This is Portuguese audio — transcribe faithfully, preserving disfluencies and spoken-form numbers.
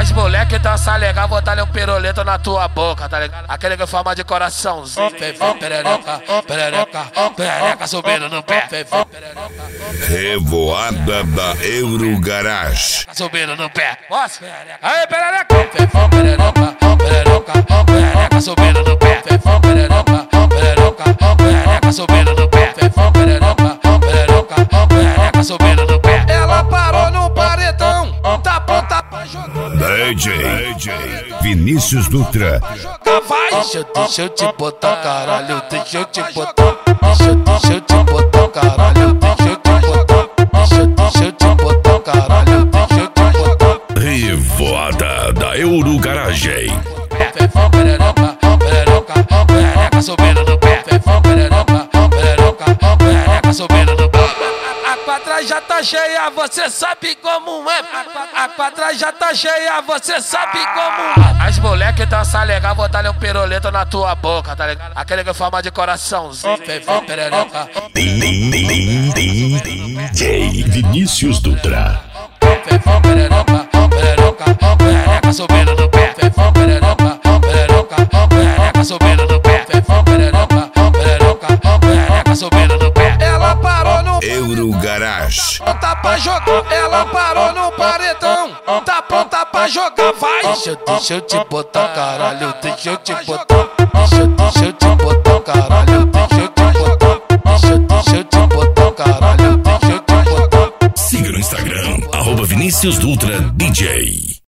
As moleque dança legal, vou dar um pirulito na tua boca, tá ligado? Aquele que forma de coraçãozinho. Perereca, perereca, perereca subindo no pé. Revoada da Eurogarage. Subindo no pé. Posso? Aí, perereca. Perereca, perereca, perereca subindo no pé. Perereca, perereca, perereca subindo no pé. Perereca, perereca, perereca subindo no pé. Ela parou no paredão, tá pronta pra jogar. D J, D J Vinícius Dutra. Vai. Deixa, deixa eu te botar, caralho, deixa eu te botar. Deixa, deixa eu te botar, caralho, deixa eu te botar. Deixa, deixa eu te botar, caralho, deixa eu te botar. Revoada da Eurogarage. Perereca, perereca, perereca subindo no pé. Perereca, perereca, perereca subindo no pé. A quadra já tá cheia, você sabe como é. A quadra já tá cheia, você sabe como é. As moleque dança legal, vou dar um pirulito na tua boca, tá ligado? Aquele que forma de coraçãozinho. Perereca. D J Vinícius Dutra. Perereca, perereca, perereca subindo no pé. Perereca, perereca, perereca subindo no pé. Perereca, perereca, perereca subindo no pé. Ela parou no Eurogarage. pronta pra jogar. Ela parou no paredão, tá pronta pra jogar. Vai. Deixa, deixa eu te botar, caralho, deixa eu te botar. Deixa, deixa eu te botar, caralho, deixa eu te botar. Deixa, deixa eu te botar, caralho, deixa eu te botar. Siga no Instagram, arroba Vinícius Dutra D J.